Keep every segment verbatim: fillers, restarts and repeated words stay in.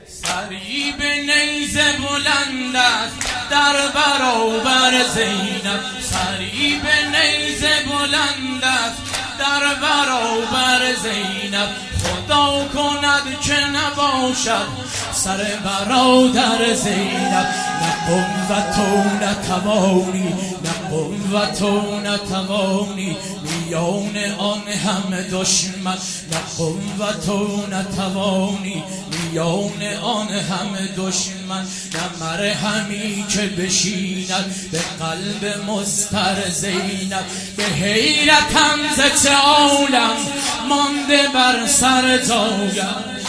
سری به نیزه بلند است در برابر زینب، سری به نیزه بلند است در برابر زینب. خدا کند که نباشد سر برادر زینب. نه قوت و نه توانی، نه قوت و نه توانی میان آن همه دشمن. نه قوت و نه توانی میان آن همه دشمن. نه مرهمی که بشیند به قلب مضطر زینب. به حیرتم ز چه عالم مانده بر سر جایم.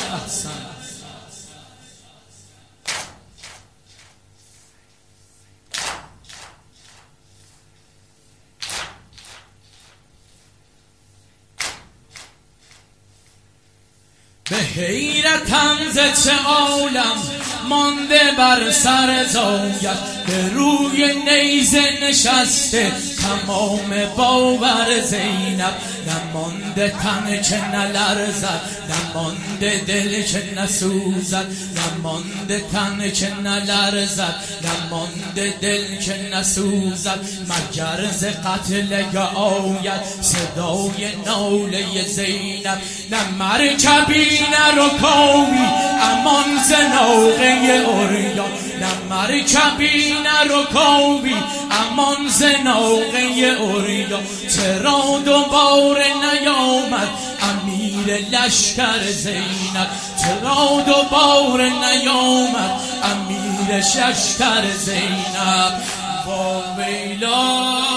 به حیرتم ز چه عالم مانده بر سر جایت. به روی نیزه نشسته تمام باور زینب. نمانده تن که نلرزد، نمانده دل که نسوزد. نمانده تن که نلرزد، نمانده دل که نسوزد. مگر ز قتل آید صدای ناله زینب. نه مرکبی نه رکابی امان ز ناقه اوریان. نه مرکبی نه رکابی امان ز ناقه اوریان. چرا دوباره نیامد امیر لشکر زینب؟ چرا دوباره نیامد امیر لشکر زینب؟ وا ویلا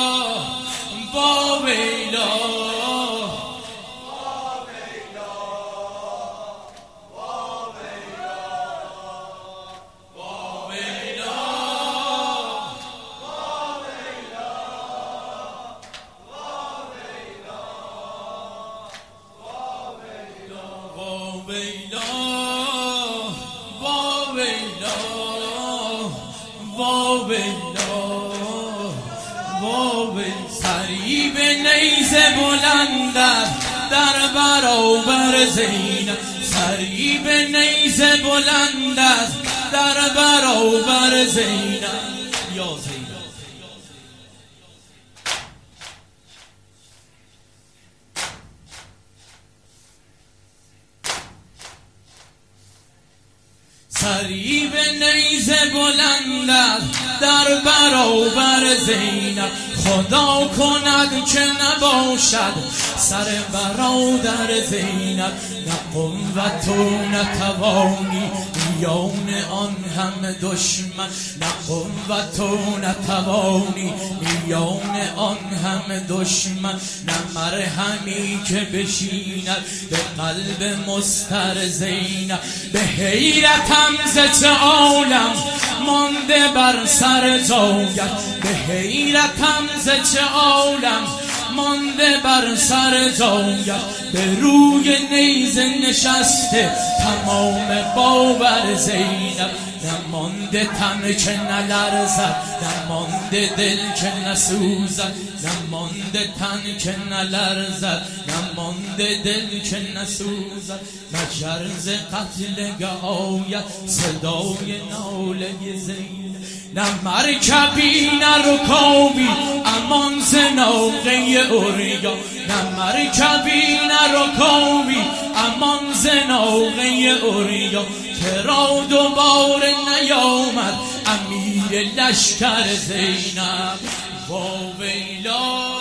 وا ویلا سری به نیزه بلند است در برابر زینب. سری به نیزه بلند است در برابر زینب. یا زینب سری به نیزه بلند است در برابر زینب. خدا کند که نباشد سر برادر زینب. نه قوت و نه توانی میان آن همه دشمن. نه قوت و نه توانی میان آن همه دشمن. نه مرهمی که بشیند به قلب مضطر زینب. به حیرتم ز چه عالم مانده بر سر جایت. به حیرتم ز چه عالم مانده بر سر جایت. به روی نیزه نشسته تمام باور زینب. نمانده تن که نلرزد، نمانده دل که نسوزد. نمانده تن که نلرزد، نمانده دل که نسوزد. مگر ز قتل آید صدای ناله زینب. نه مرکبی نه رکابی امان ز ناقه اوریان. نه مرکبی نه رکابی امان ز ناقه اوریان. چرا دوباره نیامد امیر لشکر زینب؟ وا ویلا